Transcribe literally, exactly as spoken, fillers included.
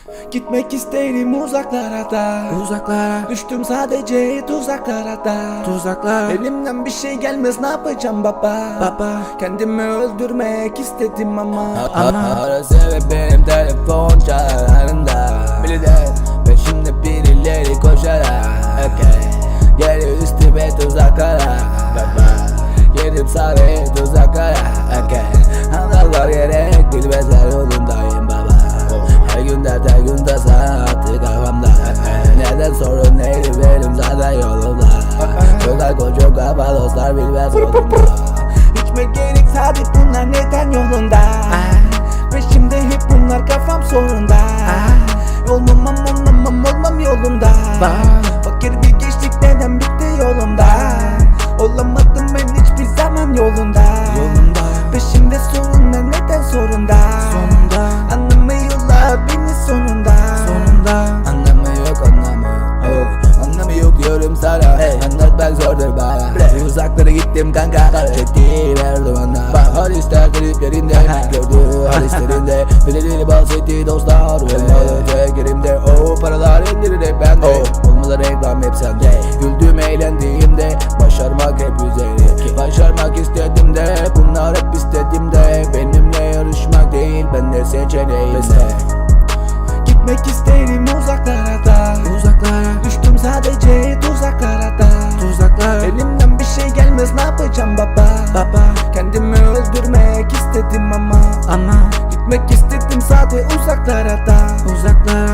Gitmek isterim uzaklara da, Uzaklara, düştüm sadece tuzaklara da. tuzaklara. Elimden bir şey gelmez, ne yapacağım baba? Baba, Kendimi öldürmek istedim ama ama arası ve benim telefon çağrılarında biri de peşimde birileri koşarak okay. Geri üstüme tuzaklara baba, yerim sarı tuzaklara okay. Anlarlar gerek bilmezler, yolundayım baba. Her gün dert, her gün tasa attı kafamda. Neden sorun neydi benim zaten yolumda. Çok alkol, çok kafa, dostlar bilmez yolumda. İçme gerek, hadi bunlar neden yolunda? Peşimde hep bunlar, kafam sorunda. Olmam olmam olmam yolunda. Fakir bir gençlik neden bitti yolumda? Olamadım ben hiçbir zaman yolunda. Yolunda, Peşimde sorunlar neden sorunda? sonunda, Anlamıyorlar beni sonunda. sonunda. Anlamı yok, anlamı yok. Anlamı yok diyorum sana, hey. Anlatmak zordur bana. Uzaklara gittim kanka, çektiği verdim bana. Hal ister triplerinde, gördüğü hal isterinde. Birileri bahsetti dostlar, olmalı tek elimde. O paralar indirir hep bende, olmalı reklam hep sende. Güldüğüm eğlendiğimde, başarmak hep üzeri. Başarmak istedim de, bunlar hep istedim de. Benimle yarışmak değil, ben de seçeneğimde. Gitmek isterim uzaklara da, Uzaklara, düştüm sadece tuzaklara da. tuzaklara. Elimden bir şey gelmez, ne yapacağım baba? Baba, Kendimi öldürmek istedim ama ama gitmek istedim sadece uzaklara da. uzaklara.